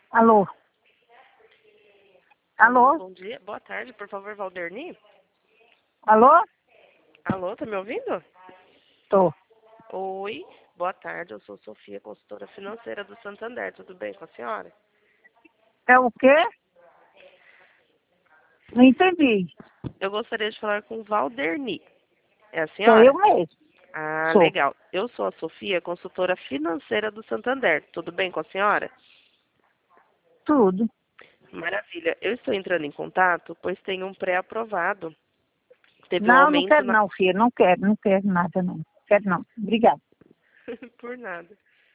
Alô? Alô? Bom dia, boa tarde, por favor, Valderni. Alô? Alô, tá me ouvindo? Tô. Oi, boa tarde, eu sou Sofia, consultora financeira do Santander, tudo bem com a senhora? É o quê? Não entendi. Eu gostaria de falar com o Valderni. É a Sou eu senhora? mesmo. Ah, Sou. legal. Eu sou a Sofia, consultora financeira do Santander, tudo bem com a senhora? Tudo. Maravilha. Eu estou entrando em contato, pois tem um pré-aprovado. Teve um Não, não aumento quero na... não, filha. Não quero nada não. Quero não. Obrigada. Por nada.